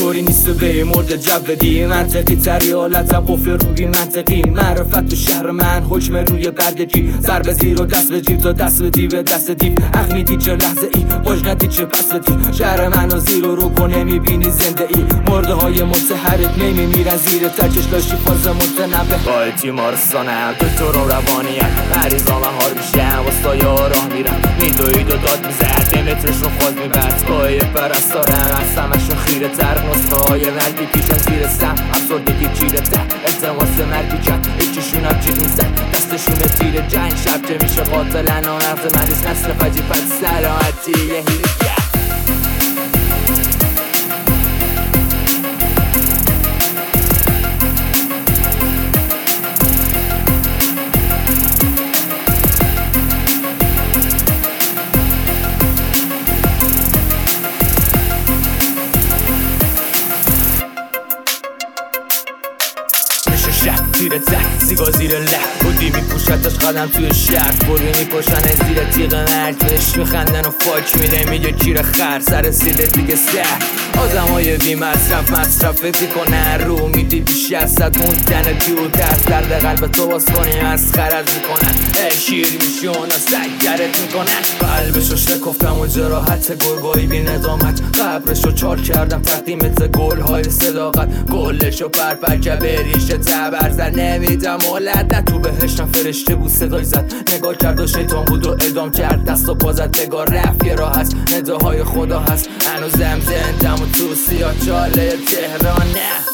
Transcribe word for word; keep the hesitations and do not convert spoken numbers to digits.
طوری نیست و به مرد جو بدی منطقی تری حالتم قفل روی منطقی معرفت تو شهر من حکم روی بردگی سر به زیر و دست به جیب تا دست بدی به دست دیو حق میدی چه لحظه ای باش ندی چه پس بدی شهر منو زیر و رو کنه میبینی زنده ای مرده های متحرک نمیمیرن زیر تکش داشتی فاز متنبه با تیمارستانم تو تو رو روانیم مریضا من حال میشم واستا یا راه میرم میدوید و داد میزد دمترش رو خواست میبرد پای پرستارم از همشون خیره تر نسخه های مرگی پیچن زیر سم افسردگی چیره تر التماس مرگی کن یکیشون هم چیز میزن دستشون تیر جنگ شب که میشه قاتلن و نفت مریض نسل فجی پد سلامتی یه هیلی کرد شب تیر تک سیگا زیر لح بودی میپوشتش قدم توی شهر بوری میپوشن زیر تیغ مرگ بهش میخندن و فاک میده میگه کیر خر سر سیده دیگه سر آدم های بی مصرف مصرفتی کنن رو میدی بیش از صد موندن دیو در درد قلب تو باز کنی از خرد میکنن ای شیر میشون از سگرت میکنن قلبشو شکفتم و جراحت گربایی بی ندامت قبرشو چار کردم تقدیمت گل های صداقت گلشو پرپر که بریشه برزر نمیدم مولد نه تو بهشتم فرشته بود صدای زد نگاه کرد و شیطان بود و ادام کرد دست و پازد نگاه رفت یه راه هست نداهای خدا هست هنوزم زندم و تو سیاه چاله تهران نه